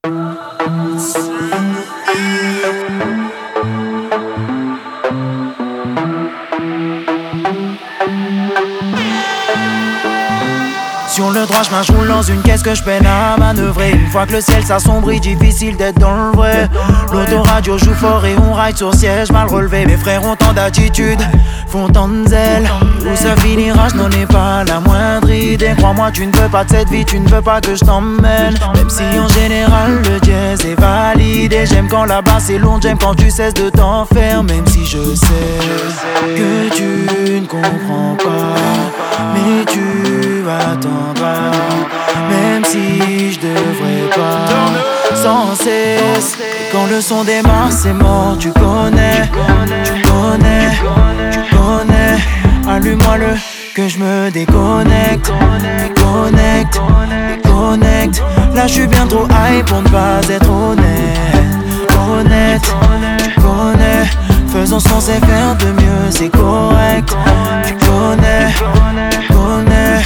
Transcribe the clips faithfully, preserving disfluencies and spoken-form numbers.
Sur le droit chemin, je roule dans une caisse que je peine à manœuvrer. Une fois que le ciel s'assombrit, difficile d'être dans le vrai. L'autoradio joue fort et on ride sur siège mal relevé. Mes frères ont tant d'attitude, font tant de zèle. Où ça finira, je n'en ai pas la moindre idée. Crois-moi, tu ne veux pas de cette vie, tu ne veux pas que je t'emmène. Même si en général le jazz est validé. J'aime quand la basse est longue, j'aime quand tu cesses de t'en faire. Même si je sais que tu ne comprends pas, mais tu attendras. Même si je devrais pas, sans cesse. Et quand le son démarre, c'est mort, tu connais, tu connais, tu connais. Allume-moi le que je me déconnecte, déconnecte, déconnecte. Là je suis bien trop high pour ne pas être honnête, honnête, tu connais. Faisons ce qu'on sait faire de mieux, c'est correct. Tu connais, tu connais.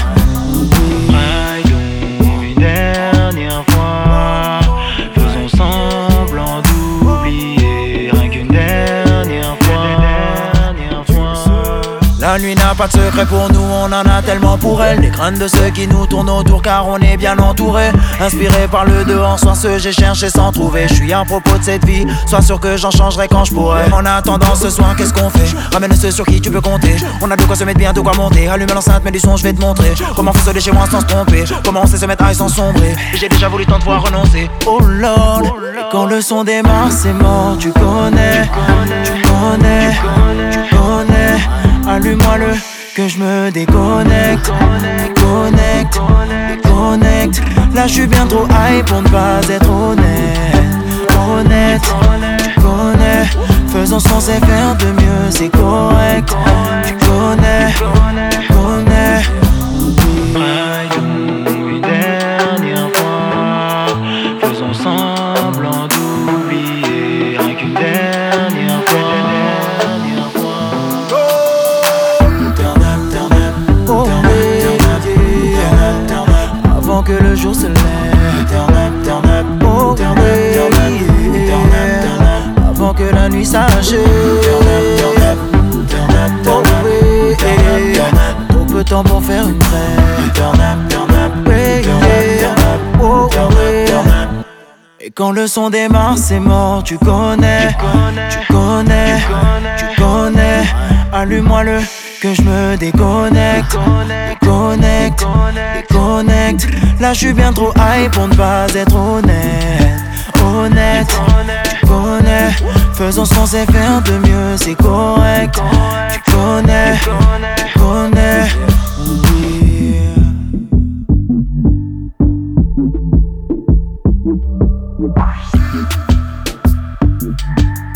Une dernière fois, faisons semblant d'oublier. Rien qu'une dernière fois, dernière fois. La nuit n'a pas de secret pour nous, on en a tellement pour elle. Les craintes de ceux qui nous tournent autour car on est bien entouré. Inspiré par le dehors, soit ce j'ai cherché sans trouver. Je suis à propos de cette vie, sois sûr que j'en changerai quand je pourrai. En attendant ce soir, qu'est-ce qu'on fait? Ramène ceux sur qui tu peux compter. On a de quoi se mettre bien, de quoi monter. Allume l'enceinte, mets du son, je vais te montrer comment faut se lécher moi sans se tromper. Comment on sait se mettre high sans sombrer. J'ai déjà voulu tant de fois renoncer. Oh Lord, et quand le son démarre, c'est mort, tu connais, tu connais, tu connais. Allume-moi le que je me déconnecte, déconnecte, déconnecte. Là je suis bien trop high pour ne pas être honnête, honnête, tu connais. Faisons ce qu'on sait faire de mieux, c'est correct. Tu connais, tu connais. Une dernière fois, faisons semblant d'oublier. Rien qu'une dernière fois. Avant que le jour se lève, oh, yeah. Avant que la nuit s'achève, oh, yeah. Trop peu de temps pour faire une trêve, yeah. Oh, yeah. Et quand le son démarre, c'est mort, tu connais, tu connais, tu connais. Allume-moi le que je me déconnecte, déconnecte, déconnecte. Là je suis bien trop high pour ne pas être honnête, honnête, tu connais. Faisons ce qu'on sait faire de mieux, c'est correct. Tu connais, tu connais. Yeah.